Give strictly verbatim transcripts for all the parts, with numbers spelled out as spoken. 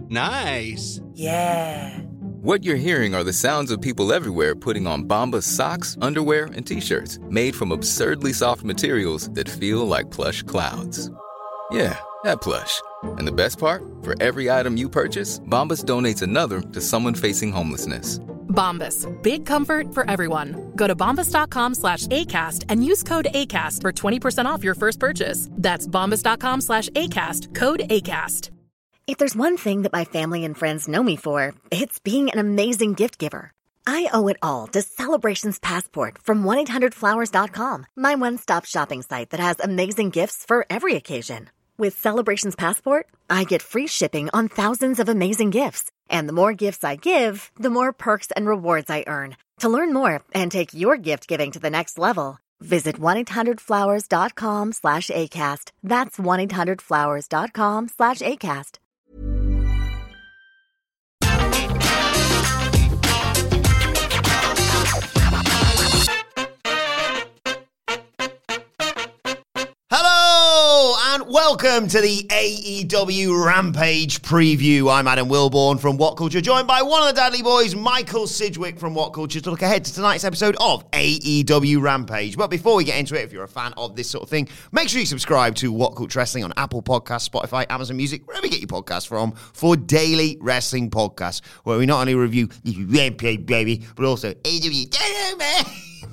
Nice. Yeah. What you're hearing are the sounds of people everywhere putting on Bombas socks, underwear, and T-shirts made from absurdly soft materials that feel like plush clouds. Yeah, that plush. And the best part? For every item you purchase, Bombas donates another to someone facing homelessness. Bombas. Big comfort for everyone. Go to bombas.com slash ACAST and use code ACAST for twenty percent off your first purchase. That's bombas.com slash ACAST. Code ACAST. If there's one thing that my family and friends know me for, it's being an amazing gift giver. I owe it all to Celebrations Passport from one eight hundred flowers dot com, my one-stop shopping site that has amazing gifts for every occasion. With Celebrations Passport, I get free shipping on thousands of amazing gifts. And the more gifts I give, the more perks and rewards I earn. To learn more and take your gift giving to the next level, visit one eight hundred flowers dot com slash ACAST. That's one eight hundred flowers dot com slash ACAST. Hello and welcome to the A E W Rampage preview. I'm Adam Wilborn from What Culture, joined by one of the Dudley boys, Michael Sidgwick from What Culture, to look ahead to tonight's episode of A E W Rampage. But before we get into it, if you're a fan of this sort of thing, make sure you subscribe to What Culture Wrestling on Apple Podcasts, Spotify, Amazon Music, wherever you get your podcasts from, for daily wrestling podcasts, where we not only review Rampage, baby, but also A E W Dynamite.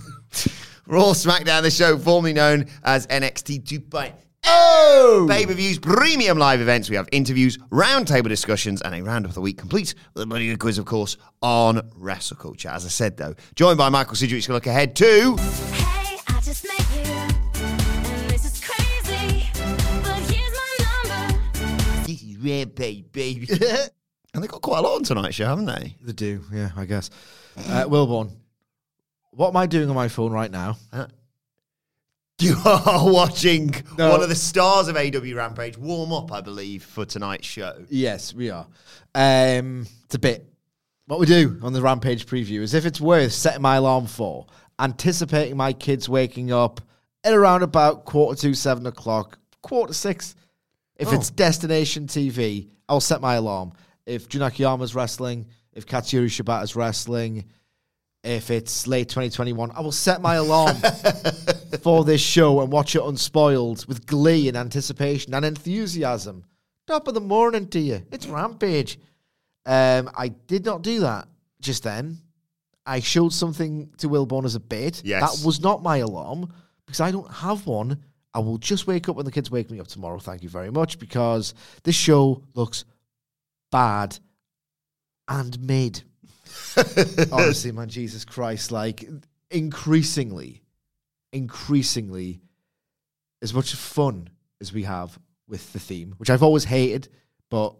Raw, SmackDown, the show formerly known as N X T two point oh. Pay-per-views, premium live events. We have interviews, roundtable discussions, and a round of the week complete with a bloody good quiz, of course, on Wrestle Culture. As I said, though, joined by Michael Sidgwick to look ahead to... Hey, I just met you, and this is crazy, but here's my number. This is Rampage, baby. And they got quite a lot on tonight's show, haven't they? They do, yeah, I guess. Uh, Wilborn, what am I doing on my phone right now? Uh, you are watching no. one of the stars of A E W Rampage warm up, I believe, for tonight's show. Yes, we are. Um, it's a bit. What we do on the Rampage preview is, if it's worth setting my alarm for, anticipating my kids waking up at around about quarter to seven o'clock, quarter to six. If oh. it's Destination T V, I'll set my alarm. If Jun Akiyama's wrestling, if Katsuyori Shibata's wrestling, if it's late twenty twenty-one, I will set my alarm for this show and watch it unspoiled with glee and anticipation and enthusiasm. Top of the morning to you. It's Rampage. Um, I did not do that just then. I showed something to Wilborn as a bait. Yes. That was not my alarm because I don't have one. I will just wake up when the kids wake me up tomorrow. Thank you very much, because this show looks bad and mid. Honestly, man, Jesus Christ, like, increasingly, increasingly, as much fun as we have with the theme, which I've always hated, but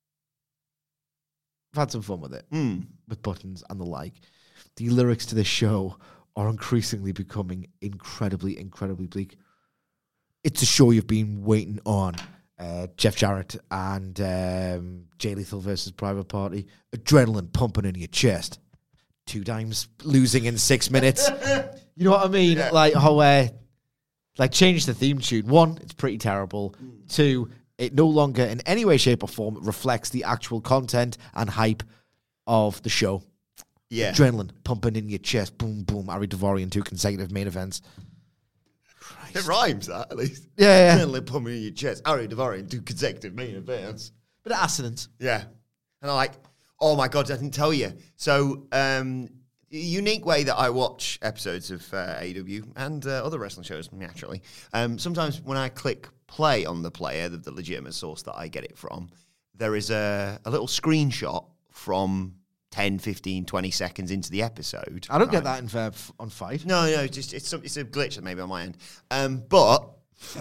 I've had some fun with it, mm. with buttons and the like. The lyrics to this show are increasingly becoming incredibly, incredibly bleak. It's a show you've been waiting on. Uh, Jeff Jarrett and um, Jay Lethal versus Private Party. Adrenaline pumping in your chest. Two times losing in six minutes. You know what I mean? Yeah. Like how, uh, like, change the theme tune. One, it's pretty terrible. Mm. Two, it no longer in any way, shape, or form reflects the actual content and hype of the show. Yeah. Adrenaline pumping in your chest. Boom, boom. Ari Daivari, two consecutive main events. Christ. It rhymes, that, at least. Yeah, yeah. Adrenaline pumping in your chest. Ari Daivari, two consecutive main events. Bit of assonance. Yeah. And I'm like, oh my God, I didn't tell you. So, um, unique way that I watch episodes of uh, A E W and uh, other wrestling shows, naturally. Um, sometimes when I click play on the player, the, the legitimate source that I get it from, there is a, a little screenshot from ten, fifteen, twenty seconds into the episode. I don't right? get that in uh, on Fight. No, no, it's just it's some, it's a glitch maybe on my end. Um, but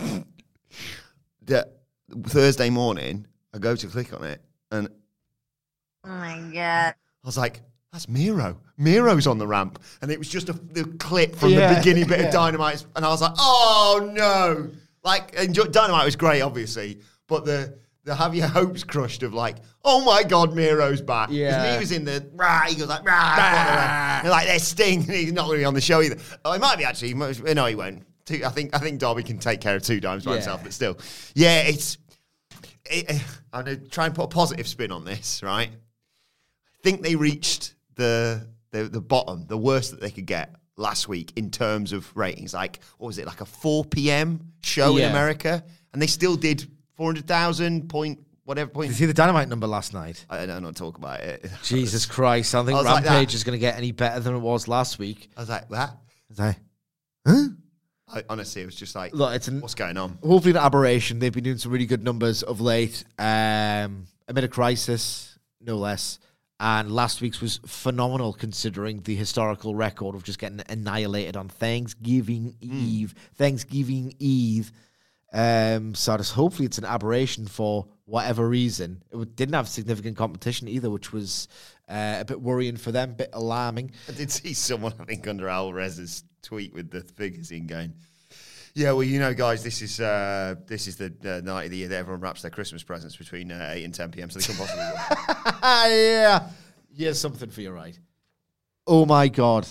the Thursday morning, I go to click on it, and Oh my God. I was like, that's Miro. Miro's on the ramp. And it was just a the clip from Yeah, the beginning bit yeah. of Dynamite. And I was like, oh, no. Like, enjoy, Dynamite was great, obviously. But the the have your hopes crushed of like, oh, my God, Miro's back. Because Yeah. he was in the, rah, he goes like, rah. rah. And like, there's Sting. And he's not going to be on the show either. Oh, he might be, actually. He might, no, he won't. Two, I think I think Darby can take care of two dimes by Yeah. himself. But still. Yeah, it's... it, I'm going to try and put a positive spin on this, right? I think they reached the, the the bottom, the worst that they could get last week in terms of ratings. Like, what was it, like a four p.m. show Yeah. in America? And they still did four hundred thousand point, whatever point. Did you see the Dynamite number last night? I don't know, talk about it. Jesus Christ. I don't think I was like Rampage that. is going to get any better than it was last week. I was like, what? I was like, huh? I, honestly, it was just like, Look, it's an, what's going on? hopefully an aberration. They've been doing some really good numbers of late. Um, amid a crisis, no less. And last week's was phenomenal considering the historical record of just getting annihilated on Thanksgiving Eve. Thanksgiving Eve. Um, so just hopefully it's an aberration for whatever reason. It w- didn't have significant competition either, which was uh, a bit worrying for them, a bit alarming. I did see someone, I think, under Alvarez's tweet with the figures in going, yeah, well, you know, guys, this is uh, this is the uh, night of the year that everyone wraps their Christmas presents between uh, eight and ten p.m, so they couldn't possibly win. Yeah. Here's something for you, right? Oh, my God.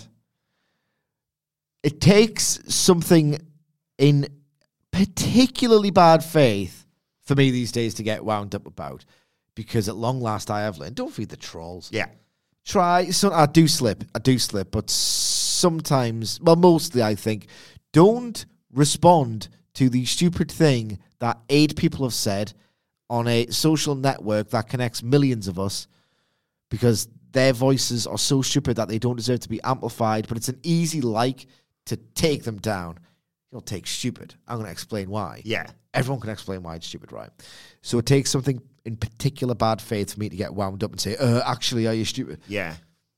It takes something in particularly bad faith for me these days to get wound up about, because at long last I have learned, don't feed the trolls. Yeah. Try, so I do slip, I do slip, but sometimes, well, mostly I think, don't respond to the stupid thing that eight people have said on a social network that connects millions of us, because their voices are so stupid that they don't deserve to be amplified, but it's an easy like to take them down. You'll take stupid. I'm going to explain why. Yeah. Everyone can explain why it's stupid, right? So it takes something in particular bad faith for me to get wound up and say, uh, actually, are you stupid? Yeah.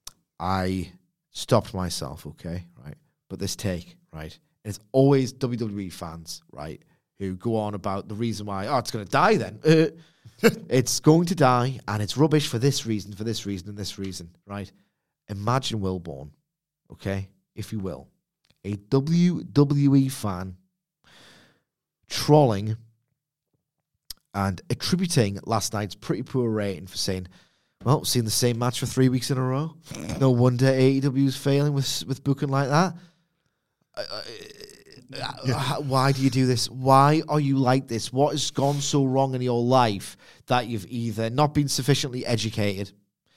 I stopped myself, okay, right? But this take, right? And it's always W W E fans, right, who go on about the reason why, oh, it's going to die then. Uh, it's going to die, and it's rubbish for this reason, for this reason, and this reason, right? Imagine Wilborn, okay, if you will, a W W E fan trolling and attributing last night's pretty poor rating for saying, well, seen the same match for three weeks in a row. No wonder A E W is failing with with booking like that. Uh, uh, why do you do this? Why are you like this? What has gone so wrong in your life that you've either not been sufficiently educated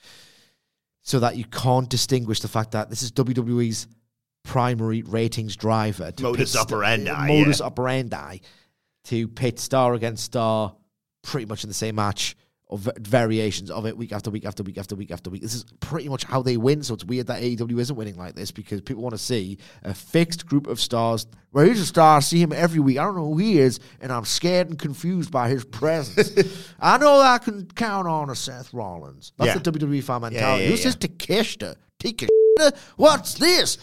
so that you can't distinguish the fact that this is W W E's primary ratings driver. To Modus pit operandi, st- Modus yeah. operandi to pit star against star pretty much in the same match, or v- variations of it week after week after week after week after week. This is pretty much how they win, so it's weird that A E W isn't winning like this, because people want to see a fixed group of stars. Well, he's a star, I see him every week. I don't know who he is, and I'm scared and confused by his presence. I know that I can count on a Seth Rollins. That's Yeah. the W W E fan mentality. yeah, Who's yeah. this Takeshita? Takeshita? What's this?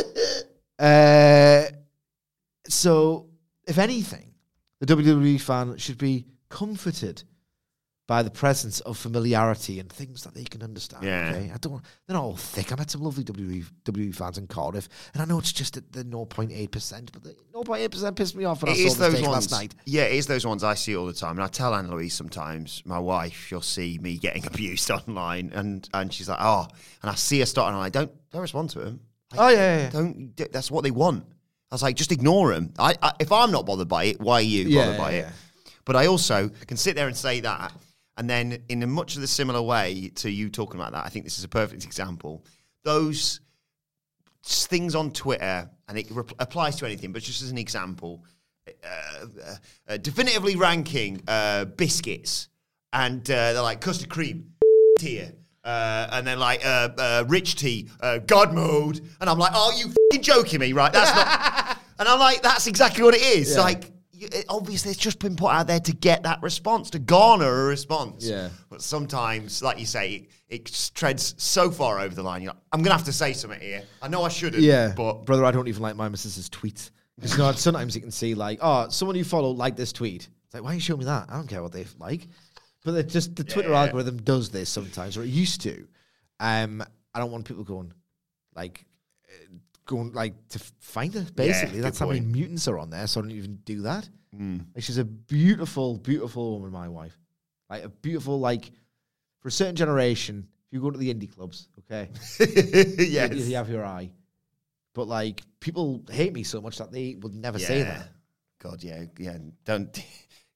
uh, so, if anything, the W W E fan should be comforted by the presence of familiarity and things that they can understand. Yeah. Okay? I don't. They're not all thick. I met some lovely W W E, W W E fans in Cardiff, and I know it's just at the zero point eight percent, but the zero point eight percent pissed me off when It I saw is this those take ones. last night. Yeah, it is those ones I see all the time. And I tell Anne Louise sometimes, my wife, she'll see me getting abused online, and, and she's like, oh, and I see her starting, and I'm like, don't don't respond to him. Like, Oh, yeah, yeah, yeah. Don't. d- That's what they want. I was like, just ignore him. I, I if I'm not bothered by it, why are you Yeah, bothered by yeah, it? yeah. But I also can sit there and say that, and then in a much of the similar way to you talking about that, I think this is a perfect example. Those s- things on Twitter, and it rep- applies to anything, but just as an example, uh, uh, uh, definitively ranking uh, biscuits, and uh, they're like custard cream tier. Uh, and then like uh, uh, rich tea, uh, God mode, and I'm like, oh, you fucking joking me, right? That's not. And I'm like, that's exactly what it is. Yeah. Like, you, it, obviously, it's just been put out there to get that response, to garner a response. Yeah. But sometimes, like you say, it, it treads so far over the line. You're like, I'm gonna have to say something here. I know I shouldn't. Yeah, but brother, I don't even like my missus's tweets. Because you know, sometimes you can see like, oh, someone you follow liked this tweet. It's like, why you show me that? I don't care what they like. But it just the Twitter Yeah. algorithm does this sometimes, or it used to. Um, I don't want people going like uh, going like to f- find her. Basically, good that's how many point. mutants are on there. So I don't even do that. Mm. Like, she's a beautiful, beautiful woman. My wife, like a beautiful, like for a certain generation. If you go to the indie clubs, okay, yes. you, you have your eye. But like people hate me so much that they would never say Yeah. that. God, yeah, yeah. Don't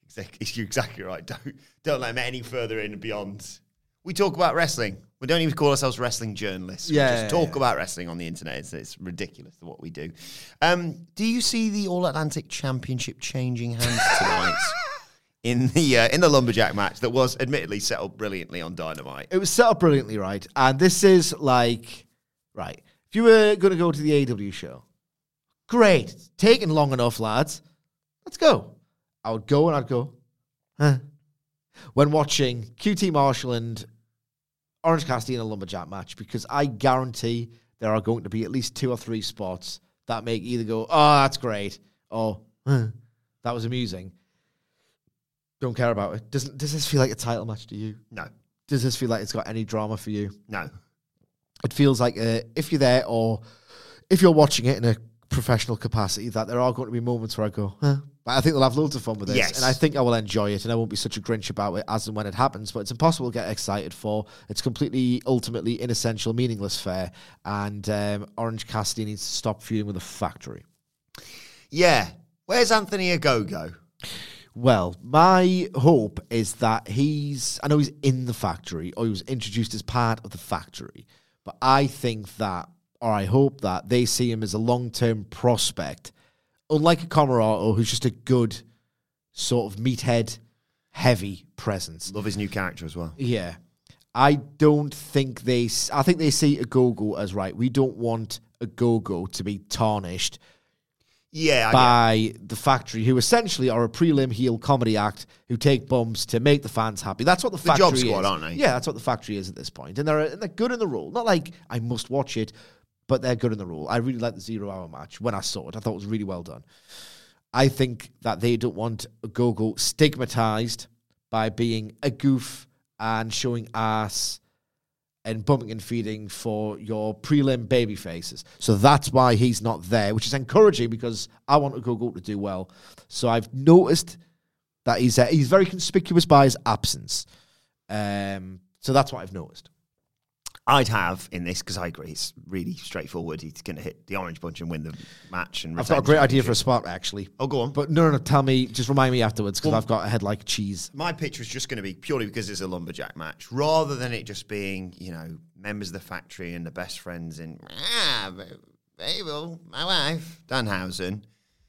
Exactly, you're exactly right. Don't don't let them any further in and beyond. We talk about wrestling. We don't even call ourselves wrestling journalists. Yeah, we just yeah, talk yeah. about wrestling on the internet. It's, it's ridiculous what we do. Um, do you see the All Atlantic Championship changing hands tonight in the uh, in the lumberjack match that was admittedly set up brilliantly on Dynamite? It was set up brilliantly, right? And this is like, right, if you were going to go to the A E W show, great. It's taken long enough, lads. Let's go. I would go and I'd go, huh? When watching Q T Marshall and Orange Cassidy in a lumberjack match, because I guarantee there are going to be at least two or three spots that make either go, oh, that's great, or huh, that was amusing. Don't care about it. Doesn't does this feel like a title match to you? No. Does this feel like it's got any drama for you? No. It feels like uh, if you're there or if you're watching it in a professional capacity, that there are going to be moments where I go, huh? But I think they'll have loads of fun with this. Yes. And I think I will enjoy it, and I won't be such a Grinch about it as and when it happens. But it's impossible to get excited for. It's completely, ultimately, inessential, meaningless fare. And um, Orange Cassidy needs to stop feuding with the factory. Yeah. Where's Anthony Ogogo? Well, my hope is that he's... I know he's in the factory, or he was introduced as part of the factory. But I think that, or I hope that, they see him as a long-term prospect. Unlike a Comoroto, who's just a good sort of meathead, heavy presence. Love his new character as well. Yeah. I don't think they... I think they see Ogogo as, right, we don't want Ogogo to be tarnished Yeah, I by the factory, who essentially are a prelim heel comedy act who take bumps to make the fans happy. That's what the, The factory Job Squad, is. aren't they? Yeah, that's what the factory is at this point. And they're, and they're good in the role. Not like I must watch it, but they're good in the role. I really like the zero-hour match when I saw it. I thought it was really well done. I think that they don't want Ogogo stigmatized by being a goof and showing ass and bumping and feeding for your prelim baby faces. So that's why he's not there, which is encouraging because I want Ogogo to do well. So I've noticed that he's uh, he's very conspicuous by his absence. Um, so that's what I've noticed. I'd have in this, because I agree, it's really straightforward. He's going to hit the orange bunch and win the match. And I've got a great idea for a spot, actually. Oh, go on. But no, no, no, tell me, just remind me afterwards, because Well, I've got a head like cheese. My pitch was just going to be purely because it's a lumberjack match, rather than it just being, you know, members of the factory and the best friends in, ah, Babel, my wife, Danhausen.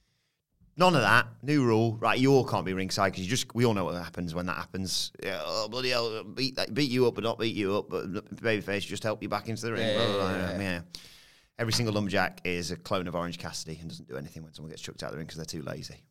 None of that. New rule. Right, you all can't be ringside because you just, we all know what happens when that happens. Yeah, oh, bloody hell, beat, that, beat you up but not beat you up, but babyface just help you back into the ring. Yeah, blah, blah, blah, yeah, blah. yeah. Yeah. Every single lumberjack is a clone of Orange Cassidy and doesn't do anything when someone gets chucked out of the ring because they're too lazy.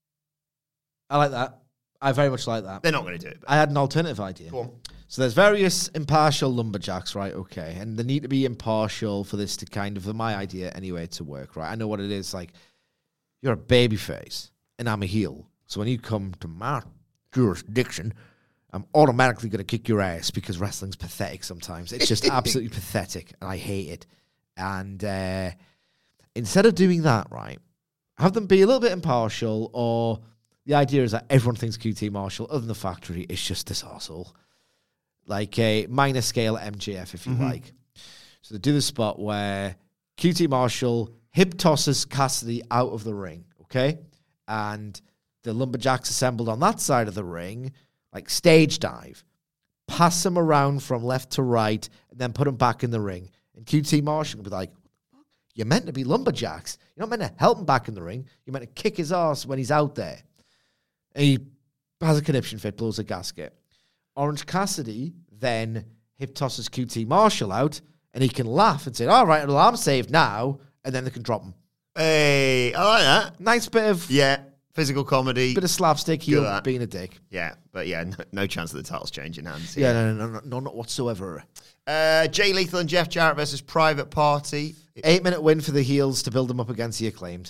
I like that. I very much like that. They're not going to do it. But I had an alternative idea. go on. So there's various impartial lumberjacks, right? Okay. And they need to be impartial for this to kind of, for my idea anyway, to work, right? I know what it is. Like, you're a babyface and I'm a heel. So when you come to my jurisdiction, I'm automatically going to kick your ass because wrestling's pathetic sometimes. It's just absolutely pathetic, and I hate it. And uh, instead of doing that, right, have them be a little bit impartial, or the idea is that everyone thinks Q T Marshall, other than the factory, is just this arsehole. Like a minor scale M J F, if you Mm-hmm. like. So they do the spot where Q T Marshall hip tosses Cassidy out of the ring, okay? And the lumberjacks assembled on that side of the ring, like stage dive, pass him around from left to right, and then put him back in the ring. And Q T Marshall will be like, you're meant to be lumberjacks. You're not meant to help him back in the ring. You're meant to kick his ass when he's out there. And he has a conniption fit, blows a gasket. Orange Cassidy then hip tosses Q T Marshall out, and he can laugh and say, all right, well, I'm saved now, and then they can drop him. Hey, I like that. Nice bit of Yeah, physical comedy. bit of slapstick, Good heel at that. being a dick. Yeah, but yeah, no, no chance of the titles changing hands. Yeah, no, no, no, no, not whatsoever. Uh, Jay Lethal and Jeff Jarrett versus Private Party. Eight minute win for the heels to build them up against the Acclaimed.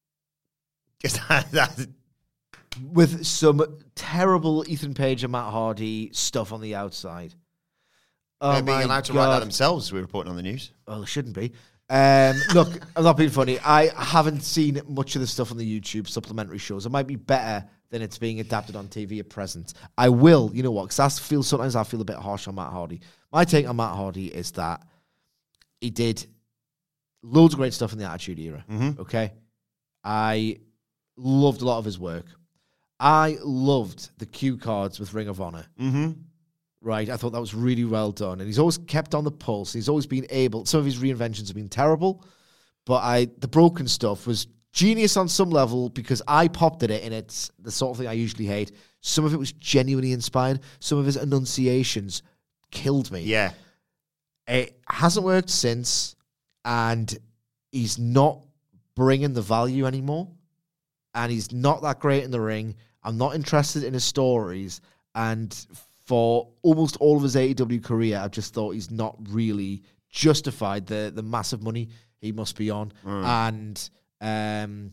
Just that, With some terrible Ethan Page and Matt Hardy stuff on the outside. Oh they're being my allowed to write that God. themselves, as we were reporting on the news. Well, it shouldn't be. Um, look, I'm not being funny. I haven't seen much of the stuff on the YouTube supplementary shows. It might be better than it's being adapted on T V at present. I will, you know what, because I feel sometimes I feel a bit harsh on Matt Hardy. My take on Matt Hardy is that he did loads of great stuff in the Attitude Era, Mhm. okay? I loved a lot of his work. I loved the cue cards with Ring of Honor. Mm-hmm. Right, I thought that was really well done. And he's always kept on the pulse. He's always been able... Some of his reinventions have been terrible, but I the broken stuff was genius on some level because I popped at it, and it's the sort of thing I usually hate. Some of it was genuinely inspired. Some of his enunciations killed me. Yeah. It hasn't worked since, and he's not bringing the value anymore, and he's not that great in the ring. I'm not interested in his stories, and for almost all of his A E W career, I've just thought he's not really justified the the massive money he must be on. Mm. And um,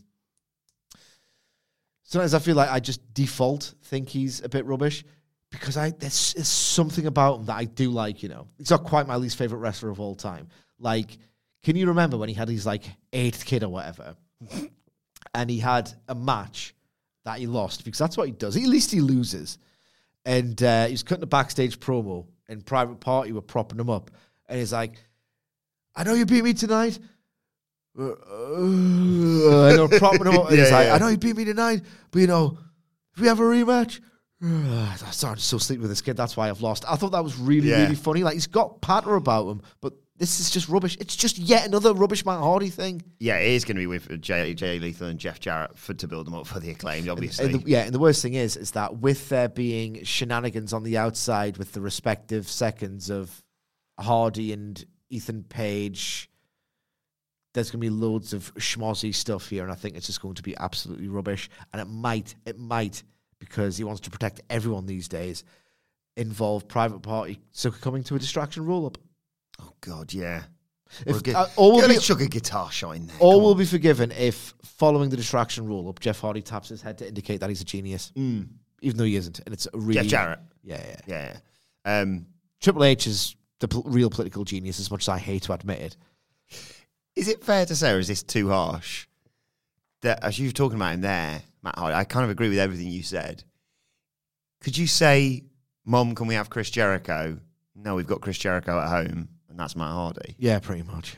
sometimes I feel like I just default think he's a bit rubbish because I there's, there's something about him that I do like, you know. He's not quite my least favorite wrestler of all time. Like, can you remember when he had his, like, eighth kid or whatever, and he had a match that he lost? Because that's what he does. At least he loses. And uh, he was cutting a backstage promo, and Private Party were propping him up. And he's like, I know you beat me tonight. Uh, uh, and they're propping him up. And yeah, he's like, yeah. I know you beat me tonight, but, you know, if we have a rematch, uh, I started so sleep with this kid. That's why I've lost. I thought that was really, yeah. really funny. Like, he's got patter about him, but this is just rubbish. It's just yet another rubbish Matt Hardy thing. Yeah, it is going to be with Jay, Jay Lethal and Jeff Jarrett for, to build them up for the Acclaimed, obviously. And, and the, yeah, and the worst thing is, is that with there being shenanigans on the outside with the respective seconds of Hardy and Ethan Page, there's going to be loads of schmozzy stuff here, and I think it's just going to be absolutely rubbish. And it might, it might, because he wants to protect everyone these days, involve Private Party succumbing to a distraction roll-up. Oh, God, yeah. If, get, uh, all will be, chuck a guitar shot in there. All will be forgiven if, following the distraction roll-up, Jeff Hardy taps his head to indicate that he's a genius. Mm. Even though he isn't. And it's a really... Jeff Jarrett. Yeah, yeah. Yeah, yeah. Um, Triple H is the pol- real political genius, as much as I hate to admit it. Is it fair to say, or is this too harsh, that as you were talking about him there, Matt Hardy, I kind of agree with everything you said. Could you say, Mom, can we have Chris Jericho? No, we've got Chris Jericho at home. And that's Matt Hardy. Yeah, pretty much.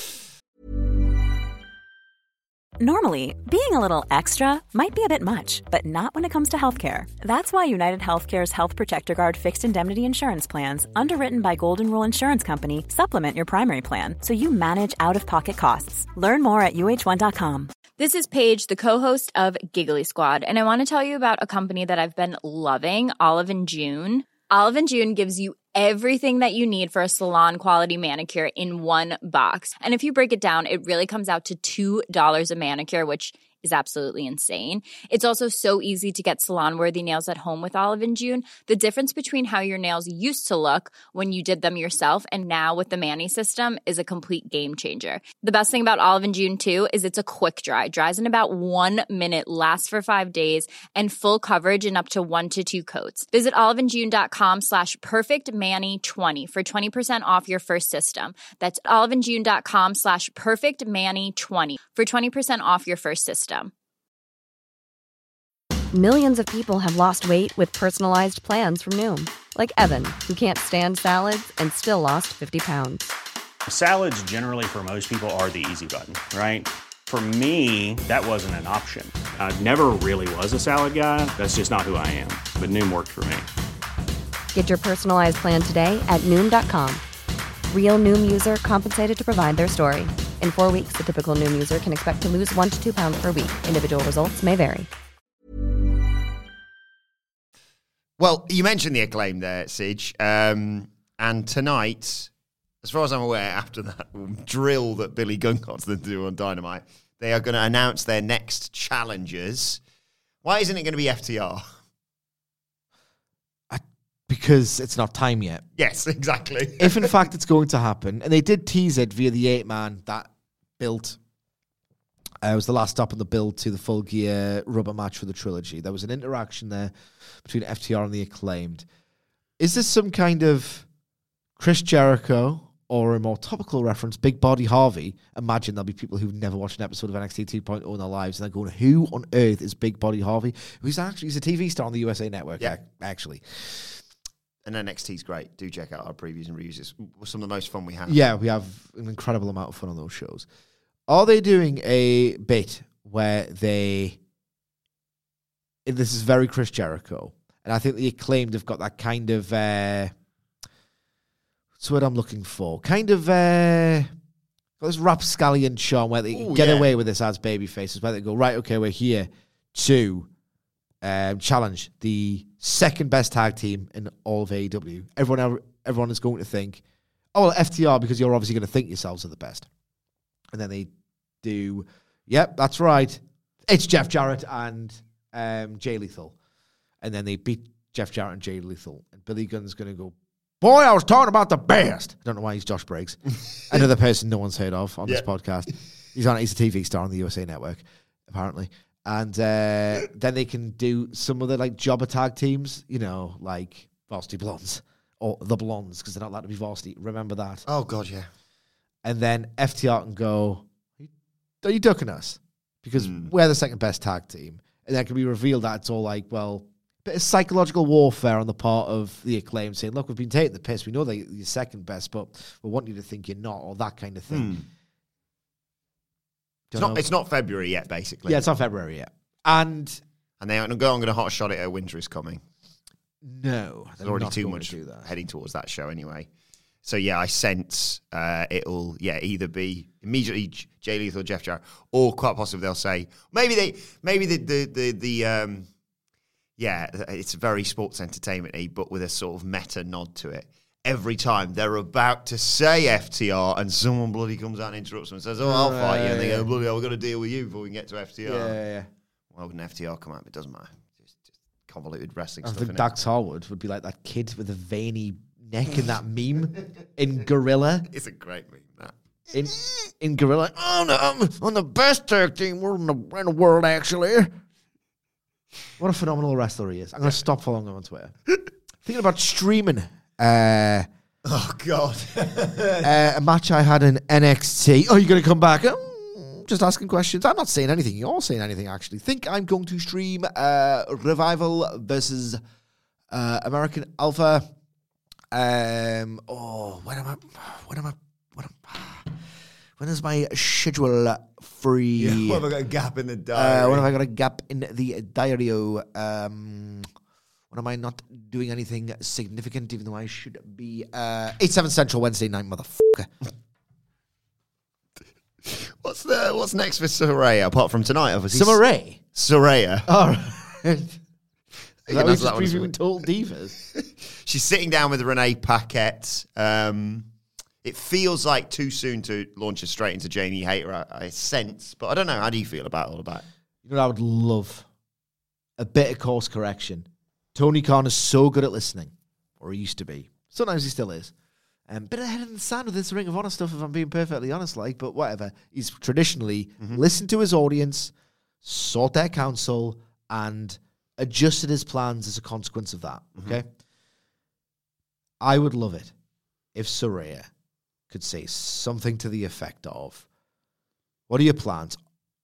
Normally, being a little extra might be a bit much, but not when it comes to healthcare. That's why United Healthcare's Health Protector Guard fixed indemnity insurance plans, underwritten by Golden Rule Insurance Company, supplement your primary plan so you manage out-of-pocket costs. Learn more at U H one dot com. This is Paige, the co-host of Giggly Squad, and I want to tell you about a company that I've been loving, Olive and June. Olive and June gives you everything that you need for a salon-quality manicure in one box. And if you break it down, it really comes out to two dollars a manicure, which is absolutely insane. It's also so easy to get salon-worthy nails at home with Olive and June. The difference between how your nails used to look when you did them yourself and now with the Mani system is a complete game changer. The best thing about Olive and June, too, is it's a quick dry. Dries in about one minute, lasts for five days, and full coverage in up to one to two coats. Visit oliveandjune.com slash perfectmani20 for twenty percent off your first system. That's oliveandjune.com slash perfectmani20 for twenty percent off your first system. Millions of people have lost weight with personalized plans from Noom. Like Evan, who can't stand salads and still lost fifty pounds. Salads generally for most people are the easy button, right? For me, that wasn't an option. I never really was a salad guy. That's just not who I am. But Noom worked for me. Get your personalized plan today at Noom dot com. Real Noom user compensated to provide their story. In four weeks, the typical Noom user can expect to lose one to two pounds per week. Individual results may vary. Well, you mentioned the Acclaim there, Sige. Um, and tonight, as far as I'm aware, after that drill that Billy Gunn got to do on Dynamite, they are going to announce their next challengers. Why isn't it going to be F T R? I, because it's not time yet. Yes, exactly. If, in fact, it's going to happen, and they did tease it via the eight-man that built... Uh, it was the last stop on the build to the Full Gear rubber match for the trilogy. There was an interaction there between F T R and the Acclaimed. Is this some kind of Chris Jericho or a more topical reference, Big Body Harvey? Imagine there'll be people who've never watched an episode of N X T two point oh in their lives and they're going, who on earth is Big Body Harvey? Who's actually he's a T V star on the U S A Network, yeah. actually. And N X T's great. Do check out our previews and reviews. It's some of the most fun we have. Yeah, we have an incredible amount of fun on those shows. Are they doing a bit where they this is very Chris Jericho. And I think the Acclaimed have got that kind of, uh, what's the word I'm looking for? Kind of, uh, got this rapscallion charm where they Ooh, get yeah. away with this as baby faces, where they go, right, okay, we're here to um, challenge the second best tag team in all of A E W. Everyone, everyone is going to think, oh, well, F T R, because you're obviously going to think yourselves are the best. And then they do, yep, that's right. It's Jeff Jarrett and um, Jay Lethal. And then they beat Jeff Jarrett and Jay Lethal. And Billy Gunn's going to go, boy, I was talking about the best. I don't know why he's Josh Briggs. Another person no one's heard of on yeah. this podcast. He's on. He's a T V star on the U S A Network, apparently. And uh, then they can do some of the like jobber tag teams, you know, like Varsity Blondes or the Blondes, because they're not allowed to be varsity. Remember that? Oh, God, yeah. And then F T R can go, are you ducking us? Because mm. we're the second best tag team. And then it can be revealed that it's all like, well, a bit of psychological warfare on the part of the Acclaim, saying, look, we've been taking the piss. We know that you're second best, but we want you to think you're not, or that kind of thing. Mm. It's not, it's not February yet, basically. Yeah, it's not February yet. And and they aren't going to hot shot it at Winter is Coming. No. There's already too much to heading towards that show anyway. So, yeah, I sense uh, it'll, yeah, either be immediately Jay Lethal or Jeff Jarrett, or quite possibly they'll say, maybe they, maybe the, the, the, the um, yeah, it's very sports entertainment-y, but with a sort of meta nod to it. Every time they're about to say F T R and someone bloody comes out and interrupts them and says, oh, I'll uh, fight you. And they go, bloody hell, we've got to deal with you before we can get to F T R. Yeah, yeah, yeah. Why wouldn't F T R come out? It doesn't matter. Just, just convoluted wrestling I stuff. I think Dax Harwood would be like that kid with a veiny neck in that meme in Gorilla. It's a great meme, that. In in Gorilla, oh, no, I'm on the best tag team in the, in the world, actually. What a phenomenal wrestler he is. I'm going to stop following him on Twitter. Thinking about streaming. Uh, oh, God. uh, a match I had in N X T. Oh, you're going to come back? Um, just asking questions. I'm not saying anything. You're saying anything, actually. Think I'm going to stream uh, Revival versus uh, American Alpha. Um, oh, when am I? When am I? When, am, when is my schedule free? Yeah, when have I got a gap in the diary? Uh, when have I got a gap in the diary? Um, when am I not doing anything significant, even though I should be? Uh, eight seven Central Wednesday night, motherfucker. What's the What's next for Soraya apart from tonight? Obviously, Summer Rae. Soraya. All right. Is that that what you're previewing Total Divas? She's sitting down with Renee Paquette. Um, it feels like too soon to launch her straight into Jamie Hayter, I, I sense. But I don't know. How do you feel about all of that? You know what I would love? A bit of course correction. Tony Khan is so good at listening, or he used to be. Sometimes he still is. Um, bit ahead in the sand with this Ring of Honor stuff, if I'm being perfectly honest, like, but whatever. He's traditionally mm-hmm. listened to his audience, sought their counsel, and adjusted his plans as a consequence of that, okay? Mm-hmm. I would love it if Soraya could say something to the effect of, what are your plans?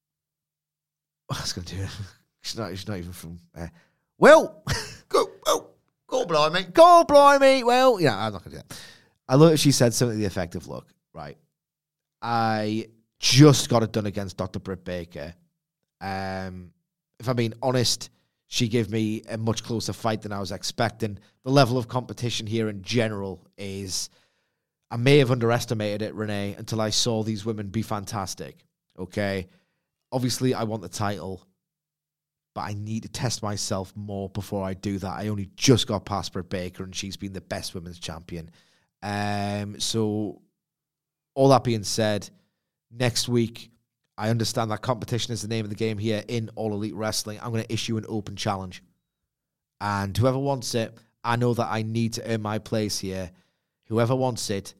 I was going to do it. She's not, she's not even from... Uh, well... go, oh, go blimey. Go blimey. Well, yeah, I'm not going to do that. I love if she said something to the effect of, look, right, I just got it done against Doctor Britt Baker. Um, if I'm being honest, she gave me a much closer fight than I was expecting. The level of competition here in general is, I may have underestimated it, Renee, until I saw these women be fantastic, okay? Obviously, I want the title, but I need to test myself more before I do that. I only just got past Britt Baker, and she's been the best women's champion. Um, so, all that being said, next week, I understand that competition is the name of the game here in All Elite Wrestling. I'm going to issue an open challenge. And whoever wants it, I know that I need to earn my place here. Whoever wants it,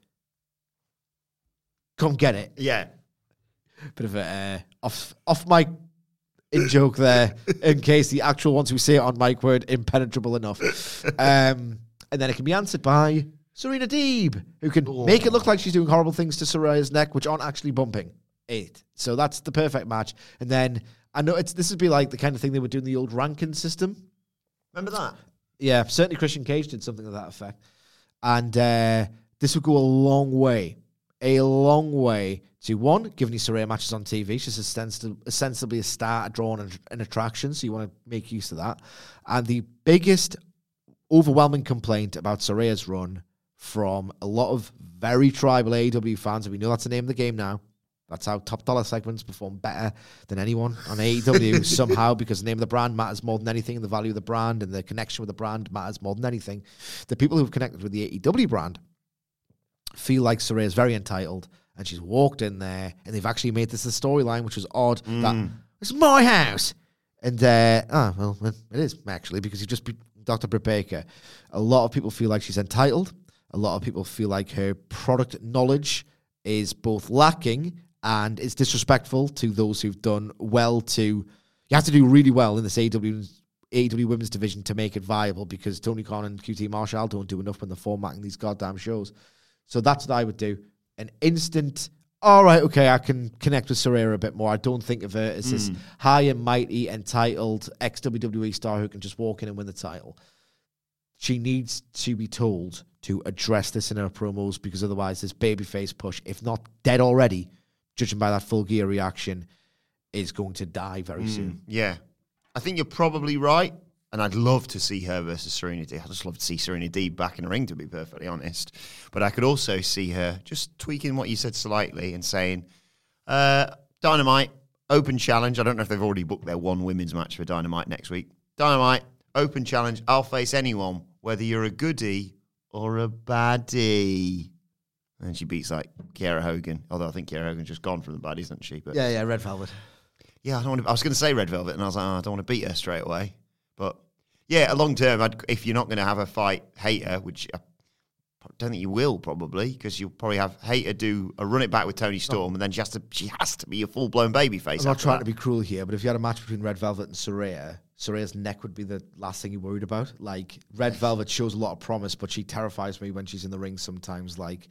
come get it. Yeah. Bit of a uh, off off mic in joke there, in case the actual ones who say it on mic weren't impenetrable enough. Um, and then it can be answered by Serena Deeb, who can oh. make it look like she's doing horrible things to Soraya's neck, which aren't actually bumping it. So that's the perfect match. And then I know it's this would be like the kind of thing they would do in the old ranking system. Remember that? Yeah, certainly Christian Cage did something to that effect. And uh, this would go a long way a long way to, one, giving you Saraya matches on T V. She's ostensibly, ostensibly a star, a draw, and an attraction, so you want to make use of that. And the biggest overwhelming complaint about Saraya's run from a lot of very tribal A E W fans, and we know that's the name of the game now. That's how top dollar segments perform better than anyone on A E W somehow, because the name of the brand matters more than anything, and the value of the brand and the connection with the brand matters more than anything. The people who've connected with the A E W brand feel like Saraya is very entitled, and she's walked in there, and they've actually made this a storyline, which was odd. Mm. That it's my house, and uh, ah, well, it is actually, because you just beat Doctor Britt Baker. A lot of people feel like she's entitled. A lot of people feel like her product knowledge is both lacking and it's disrespectful to those who've done well. To you have to do really well in this A E W A E W women's division to make it viable, because Tony Khan and Q T Marshall don't do enough when they're formatting these goddamn shows. So that's what I would do. An instant, all right, okay, I can connect with Saraya a bit more. I don't think of her as mm. this high and mighty, entitled ex-W W E star who can just walk in and win the title. She needs to be told to address this in her promos, because otherwise this babyface push, if not dead already, judging by that Full Gear reaction, is going to die very mm, soon. Yeah. I think you're probably right, and I'd love to see her versus Serena Deeb. I'd just love to see Serena Deeb back in the ring, to be perfectly honest. But I could also see her just tweaking what you said slightly and saying, uh, Dynamite, open challenge. I don't know if they've already booked their one women's match for Dynamite next week. Dynamite, open challenge. I'll face anyone, whether you're a goodie or a baddie. And she beats, like, Kiera Hogan. Although I think Kiera Hogan's just gone from the baddies, isn't she? But yeah, yeah, Red Velvet. Yeah, I don't want to, I was going to say Red Velvet, and I was like, oh, I don't want to beat her straight away. But, yeah, a long term, I'd, if you're not going to have her fight Hayter, which I don't think you will probably, because you'll probably have Hayter do a run it back with Toni Storm, oh. and then she has to she has to be a full-blown babyface. I'm not trying that. to be cruel here, but if you had a match between Red Velvet and Saraya, Saraya's neck would be the last thing you're worried about. Like, Red Velvet shows a lot of promise, but she terrifies me when she's in the ring sometimes. Like,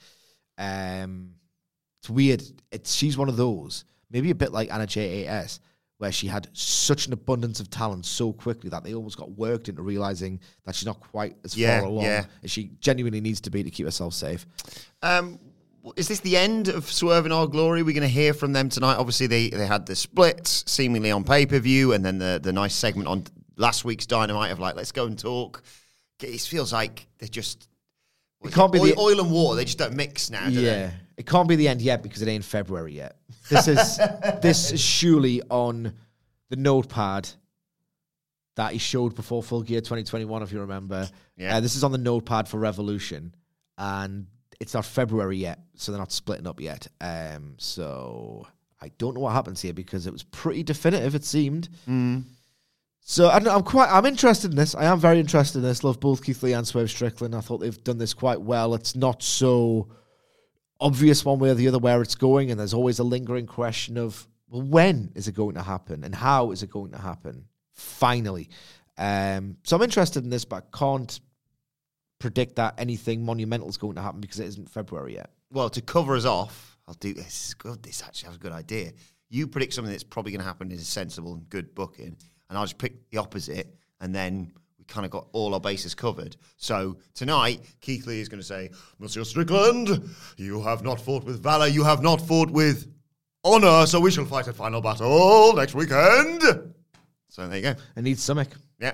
um, it's weird. It's she's one of those, maybe a bit like Anna J A S, where she had such an abundance of talent so quickly that they almost got worked into realizing that she's not quite as yeah, far along yeah. as she genuinely needs to be to keep herself safe. Um, is this the end of Swerve in Our Glory? We're going to hear from them tonight. Obviously, they, they had the splits seemingly on pay-per-view, and then the, the nice segment on last week's Dynamite of like, let's go and talk. It feels like they're just... It can't be oil, the, oil and water. They just don't mix now, do yeah. they? It can't be the end yet, because it ain't February yet. This is this is surely on the notepad that he showed before Full Gear twenty twenty-one, if you remember. Yeah. Uh, this is on the notepad for Revolution, and it's not February yet, so they're not splitting up yet. Um, so I don't know what happens here, because it was pretty definitive, it seemed. Mm. So I don't know, I'm quite, I'm interested in this. I am very interested in this. Love both Keith Lee and Swerve Strickland. I thought they've done this quite well. It's not so obvious one way or the other where it's going, and there's always a lingering question of, well, when is it going to happen, and how is it going to happen? Finally. Um, so I'm interested in this, but I can't predict that anything monumental is going to happen, because it isn't February yet. Well, to cover us off, I'll do this. This is good. This actually has a good idea. You predict something that's probably going to happen is sensible and good booking, and I'll just pick the opposite, and then we kind of got all our bases covered. So tonight, Keith Lee is going to say, Monsieur Strickland, you have not fought with valor, you have not fought with honor, so we shall fight a final battle next weekend. So there you go. It needs stomach. Yeah.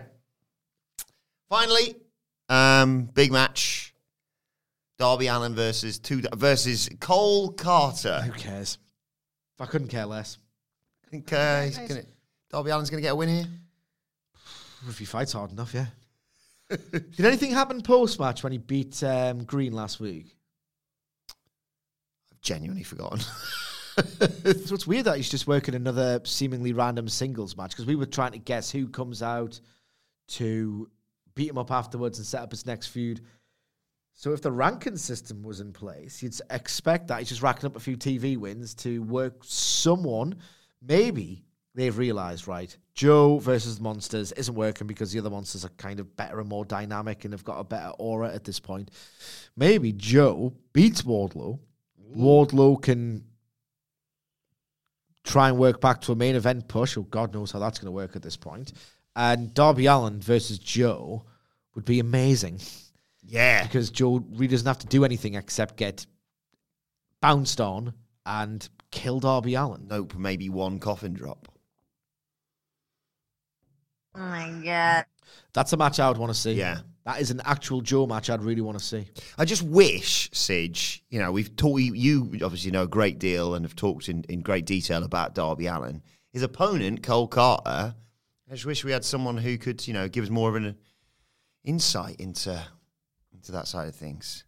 Finally, um, big match. Darby Allin versus two versus Cole Carter. Who cares? If I couldn't care less. I think uh, he's gonna, Darby Allin's going to get a win here. If he fights hard enough, yeah. Did anything happen post-match when he beat um, Green last week? I've genuinely forgotten. So it's weird that he's just working another seemingly random singles match, because we were trying to guess who comes out to beat him up afterwards and set up his next feud. So if the ranking system was in place, you'd expect that he's just racking up a few T V wins to work someone. Maybe they've realised, right, Joe versus the Monsters isn't working because the other Monsters are kind of better and more dynamic and have got a better aura at this point. Maybe Joe beats Wardlow. Wardlow can try and work back to a main event push. Oh, God knows how that's going to work at this point. And Darby Allin versus Joe would be amazing. Yeah. Because Joe really doesn't have to do anything except get bounced on and killed Darby Allin. Nope, maybe one coffin drop. Oh my God. That's a match I would want to see. Yeah. That is an actual Joe match I'd really want to see. I just wish, Sidge, you know, we've talked, you obviously know a great deal and have talked in, in great detail about Darby Allin. His opponent, Cole Carter, I just wish we had someone who could, you know, give us more of an insight into, into that side of things.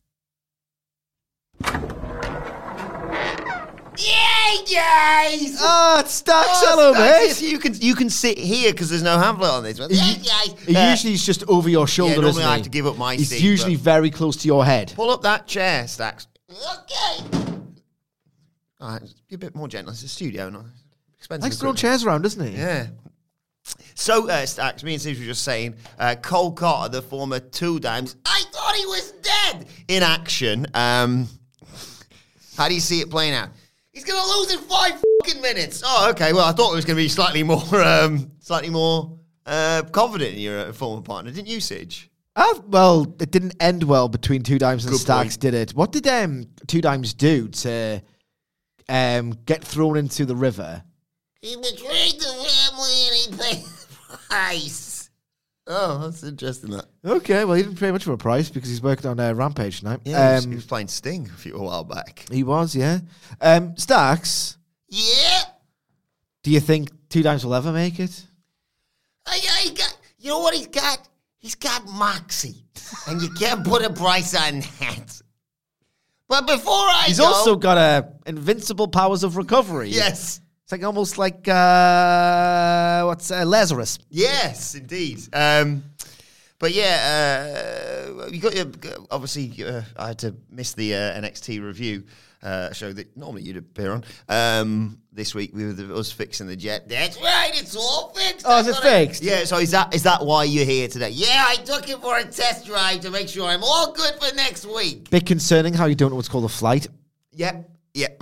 Yay, guys! Oh, it's Stacks. Oh, Hello, Stacks, mate. You can you can sit here because there's no Hamlet on this one. He, Yay, guys! he Uh, usually is just over your shoulder, yeah, normally isn't I he? have to give up my He's seat, usually but- very close to your head. Pull up that chair, Stacks. Okay. All right, be a bit more gentle. It's a studio, not expensive. Likes throwing equipment. chairs around, doesn't he? Yeah. So, uh, Stacks, me and Steve were just saying, uh, Cole Carter, the former two dimes, I thought he was dead in action. Um, how do you see it playing out? He's going to lose in five fucking minutes. Oh, okay. Well, I thought it was going to be slightly more, um, slightly more uh, confident in your uh, former partner, didn't you, Sidge? Uh, well, it didn't end well between Two Dimes and Good Stacks, point. did it? What did um, Two Dimes do to um, get thrown into the river? He betrayed the family and he paid the price. Oh, that's interesting, that. Okay, well, he didn't pay much of a price because he's working on uh, Rampage tonight. Yeah, he, was, um, he was playing Sting a few a while back. he was, yeah. Um, Stacks, Yeah. do you think Two Dimes will ever make it? I, I got, you know what he's got? He's got moxie. And you can't put a price on that. But before I He's go... also got uh, invincible powers of recovery. Yes. It's like almost like, uh, what's uh, Lazarus. Yes, indeed. Um, but yeah, uh, you got your... Obviously, uh, I had to miss the uh, N X T review uh, show that normally you'd appear on. Um, this week, we were the, us fixing the jet. That's right, it's all fixed. Oh, is That's it what I- fixed? Yeah, so is that is that why you're here today? Yeah, I took it for a test drive to make sure I'm all good for next week. Bit concerning how you don't know what's called a flight. Yep, yep.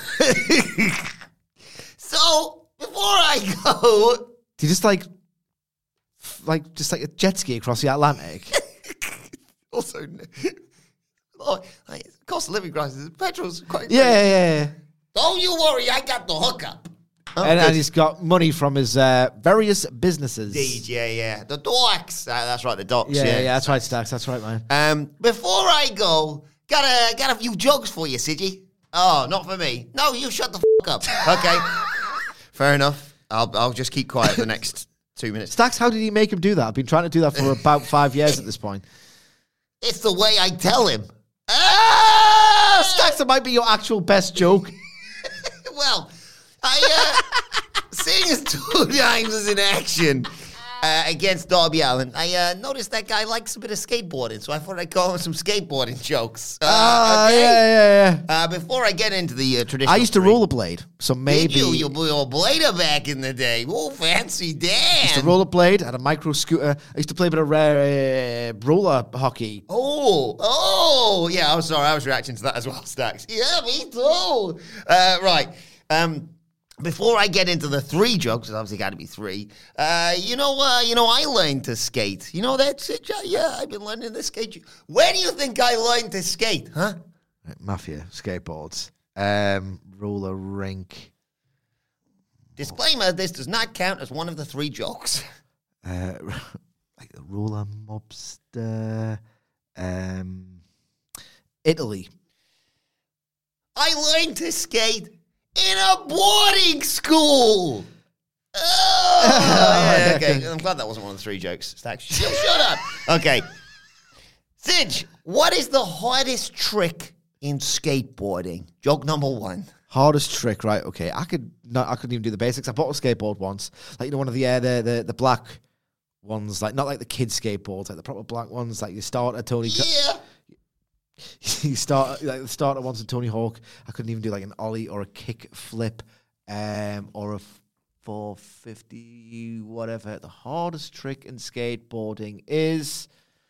So, before I go... Do you just like, f- like just like a jet ski across the Atlantic? Also, oh, like, cost of living crisis, petrol's quite... yeah, yeah, yeah. Don't you worry, I got the hookup. Oh, and, good. and he's got money from his uh, various businesses. Indeed, yeah, yeah. The docks. Uh, that's right, the docks, Yeah, yeah. yeah, yeah, that's right, Stacks. That's right, man. Um, before I go, got a, got a few jokes for you, Sidgy. Oh, not for me. No, you shut the f*** up. Okay. Fair enough. I'll, I'll just keep quiet for the next two minutes. Stacks, how did he make him do that? I've been trying to do that for about five years at this point. It's the way I tell him. Ah! Stacks, that might be your actual best joke. Well, I, uh, seeing as Two Dimes is in action uh, against Darby Allin, I uh, noticed that guy likes a bit of skateboarding, so I thought I'd call him some skateboarding jokes. Uh, Ah, okay? yeah, yeah, yeah. Uh, before I get into the uh, traditional... I used to three- rollerblade, so maybe... Did you? You were a blader back in the day. Oh, fancy Dan. I used to rollerblade, had a micro scooter. I used to play a bit of rare, uh, roller hockey. Oh, oh, yeah, I'm sorry, I was reacting to that as well, Stacks. Yeah, me too. Uh, right, um, before I get into the three jokes, there's obviously got to be three, uh, you know, uh, you know, I learned to skate. You know that shit? Yeah, I've been learning to skate. Where do you think I learned to skate, huh? Right, Mafia, skateboards, um, roller rink. Disclaimer, this does not count as one of the three jokes. Uh, like the roller mobster. Um, Italy. I learned to skate in a boarding school. Oh, yeah, okay. I'm glad that wasn't one of the three jokes. Stacks, you shut up. Okay. Sidge, what is the hardest trick in skateboarding? Joke number one. Hardest trick, right? Okay, I could not. I couldn't even do the basics. I bought a skateboard once, like you know, one of the uh, the the the black ones, like not like the kids skateboards, like the proper black ones, like you start at Tony. Yeah. You start like the starter ones at Tony Hawk. I couldn't even do like an ollie or a kick flip, um, or a four fifty, whatever. The hardest trick in skateboarding is,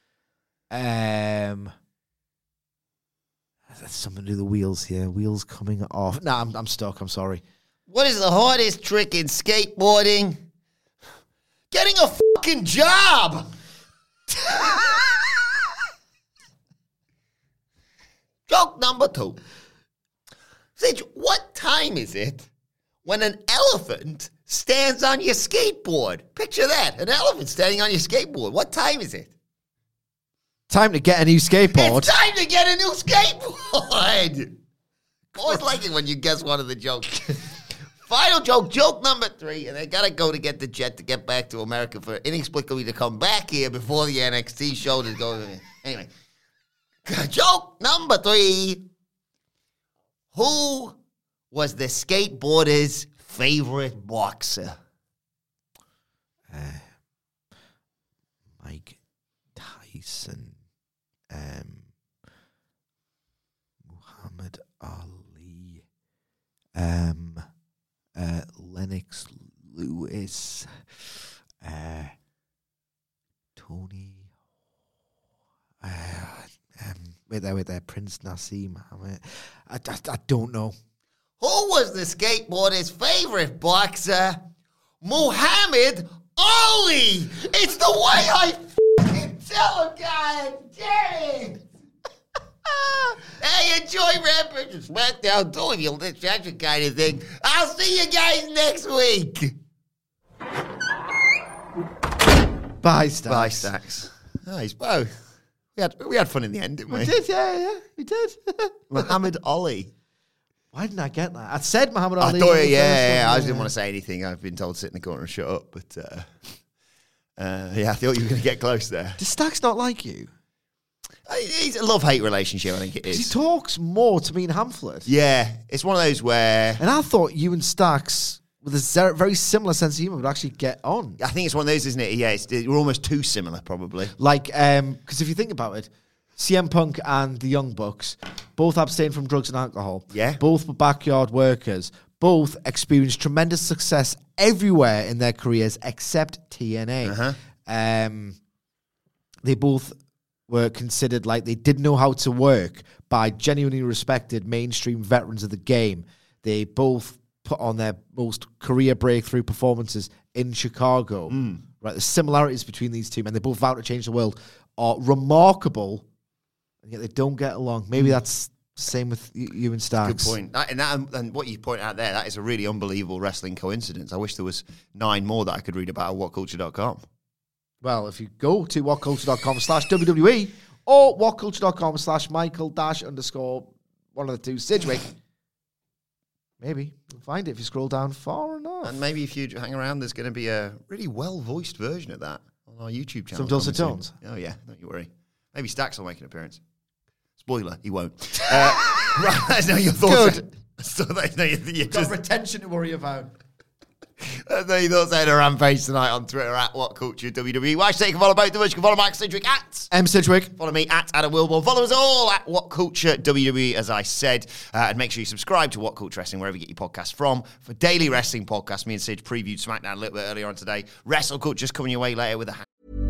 um. That's something to do with the wheels here. Wheels coming off. Nah, I'm, I'm stuck. I'm sorry. What is the hardest trick in skateboarding? Getting a fucking job. Joke number two. Sidge, what time is it when an elephant stands on your skateboard? Picture that. An elephant standing on your skateboard. What time is it? Time to get a new skateboard. It's time to get a new skateboard. Always like it when you guess one of the jokes. Final joke, joke number three, and they gotta go to get the jet to get back to America for inexplicably to come back here before the N X T show to go. Anyway, joke number three. Who was the skateboarder's favorite boxer? Uh, Mike Tyson. Um, Muhammad Ali. Um, uh, Lennox Lewis. Uh, Tony. Uh, um, wait there, wait there. Prince Nassim. I, I, I don't know. Who was the skateboarder's favorite boxer? Muhammad Ali! It's the way I f***ing tell him, God damn it! Hey, enjoy Rampage and SmackDown doing your distraction kind of thing. I'll see you guys next week. Bye, Stacks. Bye, Stacks. Nice. Well, we had, we had fun in the end, didn't we? We did, yeah, yeah, we did. Muhammad Ali. Why didn't I get that? I said Muhammad I Ali. thought, on yeah, the yeah, first yeah. one, I didn't want to say anything. I've been told to sit in the corner and shut up, but uh, uh, yeah, I thought you were going to get close there. Does Stacks not like you? Uh, It's a love-hate relationship, I think it He is. talks more to me and Hamflet. Yeah, it's one of those where And I thought you and Stacks, with a zer- very similar sense of humor, would actually get on. I think it's one of those, isn't it? Yeah, it's, we're almost too similar, probably. Like, um, because if you think about it, C M Punk and the Young Bucks both abstained from drugs and alcohol. Yeah. Both were backyard workers. Both experienced tremendous success everywhere in their careers except T N A. Uh-huh. Um, they both were considered like they didn't know how to work by genuinely respected mainstream veterans of the game. They both put on their most career breakthrough performances in Chicago. Mm. Right, the similarities between these two men, they both vowed to change the world, are remarkable, and yet they don't get along. Maybe that's the same with you, you and Good Stacks. point. That, and, that, and what you point out there, that is a really unbelievable wrestling coincidence. I wish there was nine more that I could read about at what culture dot com. Well, if you go to whatculture.com slash WWE or whatculture.com slash Michael dash underscore one of the two Sidgwick, maybe you'll find it if you scroll down far enough. And maybe if you hang around, there's going to be a really well-voiced version of that on our YouTube channel. Some dulcet coming tones? soon. Oh, yeah. Don't you worry. Maybe Stacks will make an appearance. Spoiler, he won't. uh, right, let's know your thoughts. Good. So let's know your, your Got just, retention to worry about. let's know your thoughts out of Rampage tonight on Twitter at WhatCultureWWE. Watch, take a follow both of us. You can follow Mike Sidgwick at M. Sidgwick. Follow me at Adam Wilborn. Follow us all at What Culture W W E, as I said. Uh, and make sure you subscribe to What Culture Wrestling, wherever you get your podcasts from. For daily wrestling podcasts, me and Sid previewed SmackDown a little bit earlier on today. Wrestle Culture's coming your way later with a...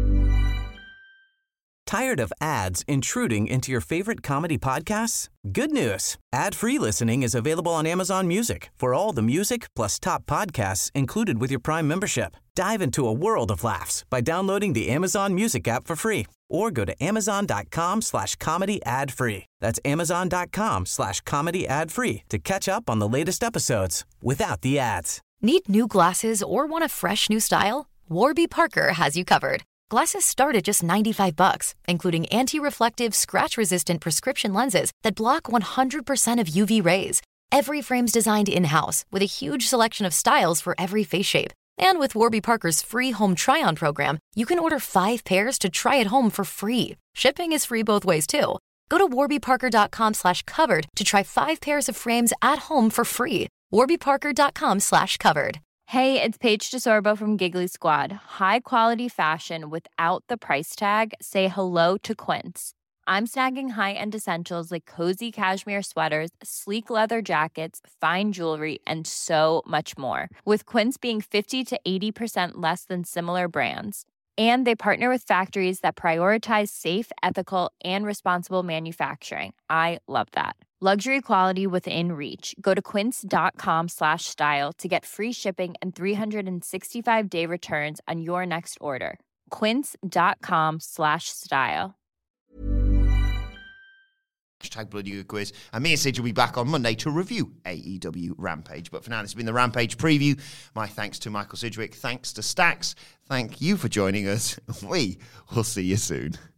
Tired of ads intruding into your favorite comedy podcasts? Good news. Ad-free listening is available on Amazon Music for all the music plus top podcasts included with your Prime membership. Dive into a world of laughs by downloading the Amazon Music app for free or go to amazon.com slash comedy ad free. That's amazon.com slash comedy ad free to catch up on the latest episodes without the ads. Need new glasses or want a fresh new style? Warby Parker has you covered. Glasses start at just ninety-five bucks, including anti-reflective, scratch-resistant prescription lenses that block one hundred percent of U V rays. Every frame's designed in-house with a huge selection of styles for every face shape. And with Warby Parker's free home try-on program, you can order five pairs to try at home for free. Shipping is free both ways, too. Go to warbyparker.com slash covered to try five pairs of frames at home for free. warbyparker.com slash covered. Hey, it's Paige DeSorbo from Giggly Squad. High quality fashion without the price tag. Say hello to Quince. I'm snagging high-end essentials like cozy cashmere sweaters, sleek leather jackets, fine jewelry, and so much more. With Quince being fifty to eighty percent less than similar brands. And they partner with factories that prioritize safe, ethical, and responsible manufacturing. I love that. Luxury quality within reach. Go to quince.com slash style to get free shipping and three sixty-five day returns on your next order. Quince.com slash style. hashtag Bloody Good Quiz. And me and Sid will be back on Monday to review A E W Rampage. But for now, this has been the Rampage preview. My thanks to Michael Sidgwick. Thanks to Stacks. Thank you for joining us. We will see you soon.